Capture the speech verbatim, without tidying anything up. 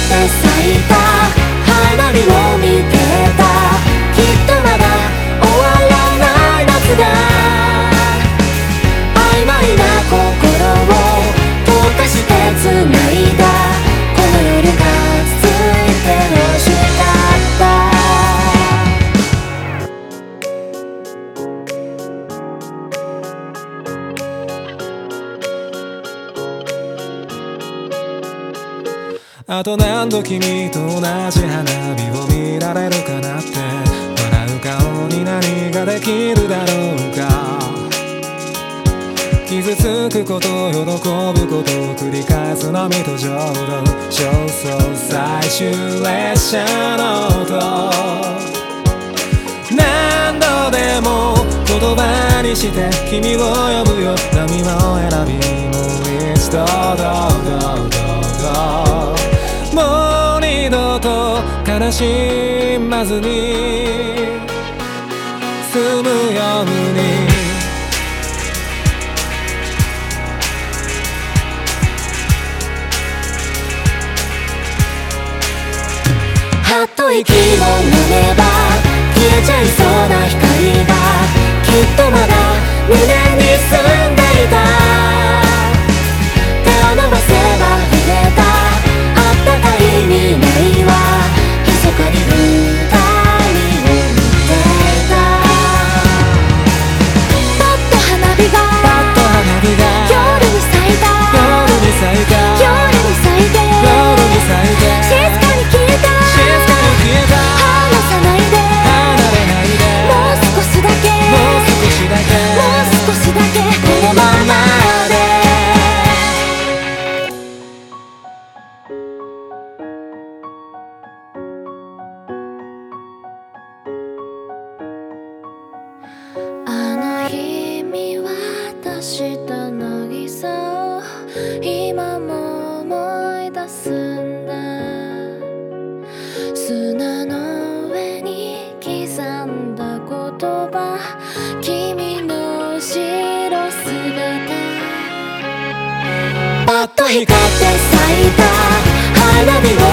って咲いた花火を見てた。きっとまだ終わらない夏が曖昧な心を溶かして繋いだ。この夜が続いて欲しかった。 あと何度君と同じ花火を見られるかなって。笑う顔に何ができるだろうか。傷つくこと喜ぶことを繰り返す波と浄土。焦燥最終列車の音。何度でも言葉にして君を呼ぶよ。波の選びもう一度どうどうどうどう。もう二度と悲しまずに済むように。 はっと息を飲めば消えちゃいそうな光がきっとまだ胸に住んでいた。手を伸ばせば触れたあったかい未来は密かに二人を見ていた。パッと花火がパッと花火が夜に咲いた。 夜に咲いた。 夜に咲いて夜に咲いて静かに消えた。離さないで離れないで。 もう少しだけもう少しだけもう少しだけこのままで。あの日見渡した渚を今も思い出すんだ。砂の上に刻んだ言葉君の後ろ姿。パッと光って咲いた花火を